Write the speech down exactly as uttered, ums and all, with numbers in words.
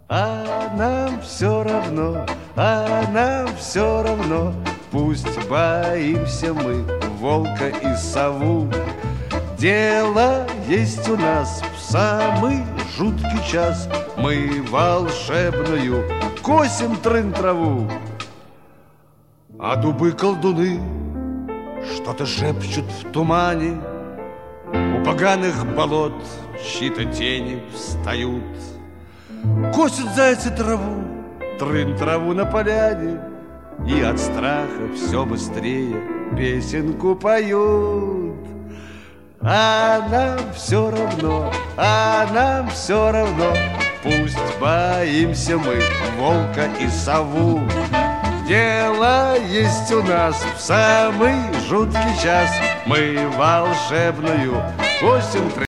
А нам все равно, а нам все равно. Пусть боимся мы волка и сову. Дело есть у нас в самый жуткий час. Мы волшебную косим трын-траву. А дубы-колдуны что-то шепчут в тумане. У поганых болот чьи-то тени встают. Косят зайцы траву, трын-траву на поляне, и от страха все быстрее песенку поют. А нам все равно, а нам все равно. Пусть боимся мы волка и сову. Дело есть у нас в самый жуткий час. Мы волшебную косим трын.